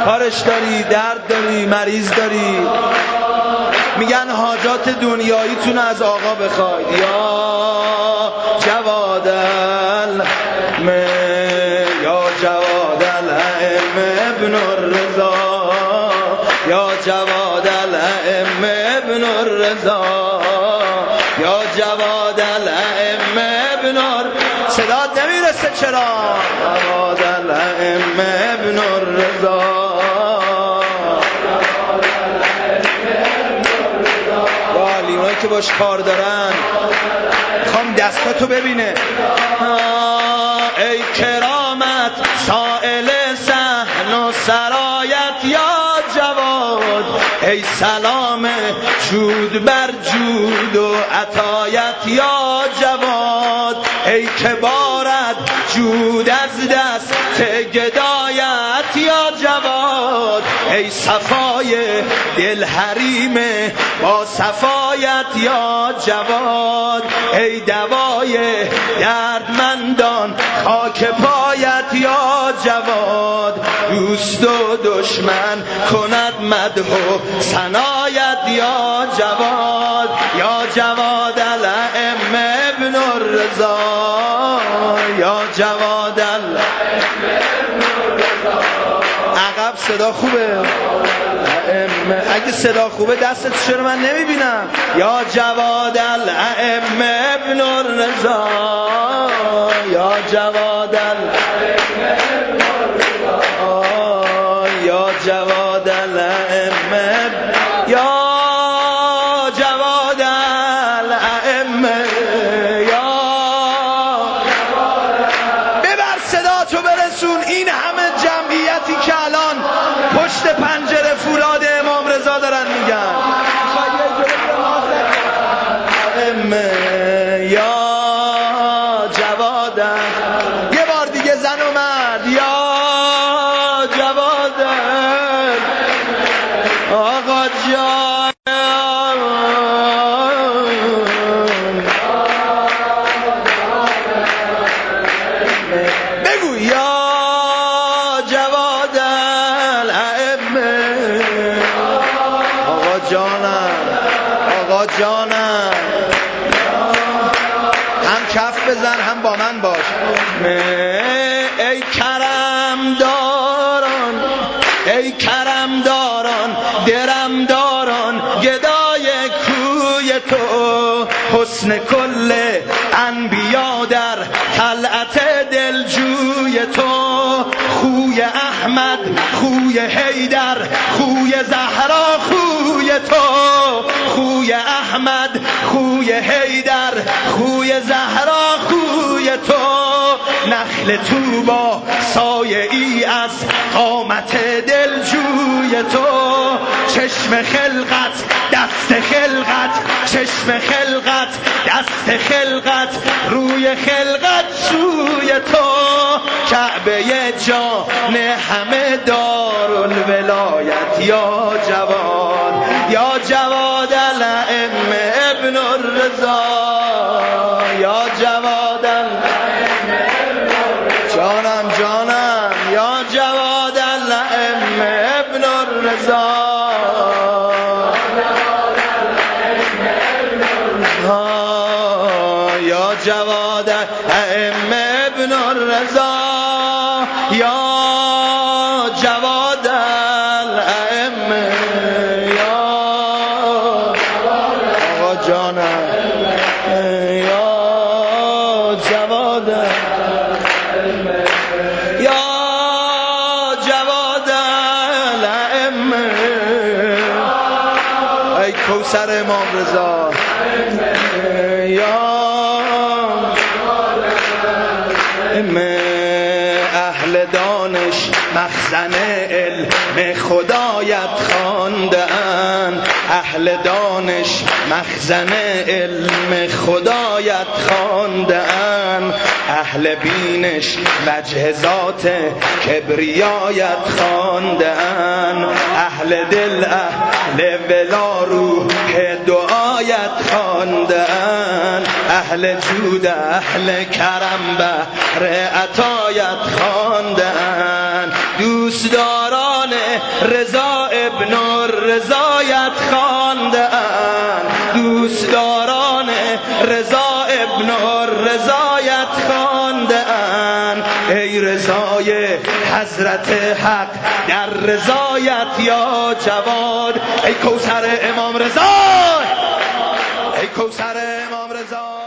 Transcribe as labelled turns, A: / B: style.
A: کارش داری، درد داری، مریض داری، میگن حاجات دنیاییتون از آقا بخواید. یا جواد الائمه، یا جواد الائمه ابن الرضا، یا جواد الائمه ابن الرضا، یا جواد الائمه ابن الرضا. صدات نمیرسه چرا؟ جواد الائمه ابن الرضا. اونایی که باش کار دارن میخوام دستاتو ببینه. ای کرامت سائل صحن و سرایت یا جواد، ای سلام جود بر جود و عطایت یا جواد، ای که بارد جود از دست گدایت یا جواد، ای صفای دل حریم با صفایت یا جواد، ای دوای دردمندان خاک پایت یا جواد، دوست و دشمن کند مدح و ثنایت یا جواد، یا جواد الائمه ابن الرضا، یا جواد الائمه ابن الرضا. عقب صدا خوبه؟ اگه صدا خوبه دستت چرا من نمیبینم؟ یا جواد الائمه ابن الرضا، یا جواد الائمه ابن الرضا، یا جواد الائمه، یا جواد الائمه، یا ببر صداتو برسون. این همه جمعیتی که الان پشت پنجره فولاد امام رضا دارن میگن یا جواد، یه بار دیگه زن و مرد، یا جواد آقا جان، بگو یا جواد الائمه. آقا جانم، آقا جانم، هم کف بزن هم با من باش. ای کرم داران، ای کرم داران، درم داران، گدای کوی تو، حسن کل انبیا در طلعت دلجوی تو، خوی احمد، خوی حیدر، خوی زهرا، خوی تو، خوی احمد، خوی حیدر، خوی زهرا، خوی تو، نخل طوبا سایه ای از قامت دلجوی تو، چشم خلقت دست خلقت، چشم خلقت دست خلقت، روی خلقت سوی تو، کعبه جان همه دارالولایت یا جواد، یا جواد الائمه ابن الرضا، یا جواد الائمه ابن الرضا. جانم جانم، یا جواد الائمه ابن الرضا، یا جواد الائمه ابن الرضا، یا جواد الائمه، یا آقا جانم، یا جواد الائمه، یا جواد الائمه، ای کوثر امام رضا، یا اهل دانش مخزن علم خدایت خواندن، اهل دانش مخزن علم خدایت خواندن، اهل بینش وجه ذات کبریایت خواندن، اهل دل اهل ولا روح دعایت خواندن، اهل جود اهل کرم بهر عطایت خواندن، دوستداران رضا ابن رضایت خوانده اند، دوستداران رضا ابن رضایت خوانده اند. ای رضای حضرت حق در رضایت یا جواد، ای کوثر امام رضا، ای کوثر امام رضا.